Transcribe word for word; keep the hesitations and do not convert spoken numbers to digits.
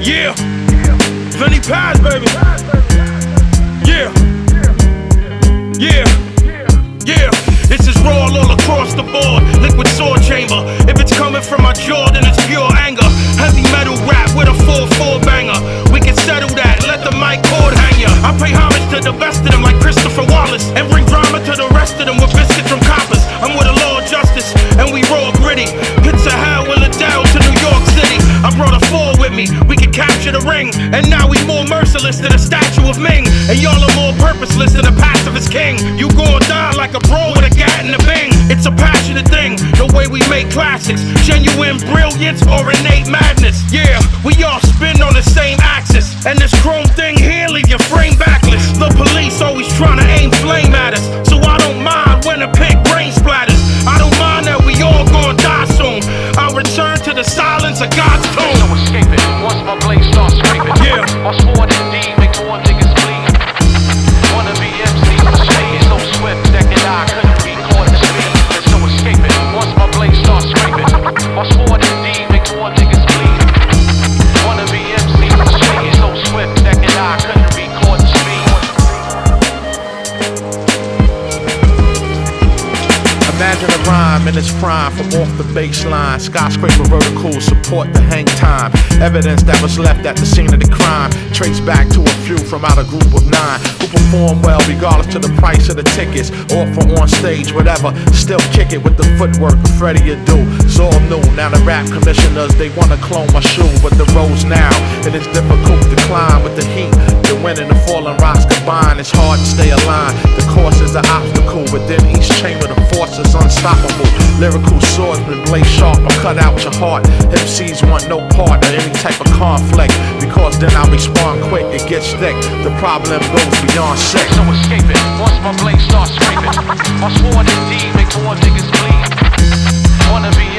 Yeah, Vinny Paz, baby. Yeah, yeah, yeah. This is raw all across the board. Liquid sword chamber. If it's coming from my jaw, then it's pure anger. Heavy metal rap with a four four banger. We can settle that, let the mic cord hang ya. I pay homage to the best of them like Christopher Wallace, and bring drama to the rest of them with biscuits from coppers. I'm with a law of justice, and we raw gritty. Pits of hell will it down to New York City. I brought a four with me, we can capture the ring. And now we more merciless than a statue of Ming. And y'all are more purposeless than a pacifist king. You gon' die like a bro with a gat and a bing. It's a passionate thing, the way we make classics. Genuine brilliance or innate madness. Yeah, we all spin on the same axis. And this chrome thing here leave your frame backless. The police always trying to aim flame at us, so I don't mind when a pig brain splatters. I don't mind that we all gon' die soon. I'll return to the silence of God's tomb. No escaping, once my blade starts scraping. Yeah. March forward indeed, make more niggas bleed. Wanna be M C, shade so swift that can I couldn't be caught in speed. There's no escaping, once my blade starts scraping. March forward indeed, make more niggas bleed. Wanna be M C, shade so swift that can I couldn't be caught in speed. Imagine a rhyme in its prime from off the baseline. Skyscraper vertical, support the hang time. Evidence that was left at the scene of the crime. Traced back to a few from out a group of nine who perform well regardless to the price of the tickets. Or for on stage, whatever. Still kick it with the footwork of Freddie Adu. It's all new, now the rap commissioners, they wanna clone my shoe. But the roads now, it is difficult to climb with the heat. The wind and the falling rocks combine, it's hard to stay aligned. The course is an obstacle, within each chamber the force is unstoppable. Lyrical swordsman, blade sharp, I cut out your heart. M Cs want no part of any type of conflict, because then I respond quick, it gets thick. The problem goes beyond sick. No escaping, once my blade starts scraping. March forward indeed, make more niggas bleed. Wanna be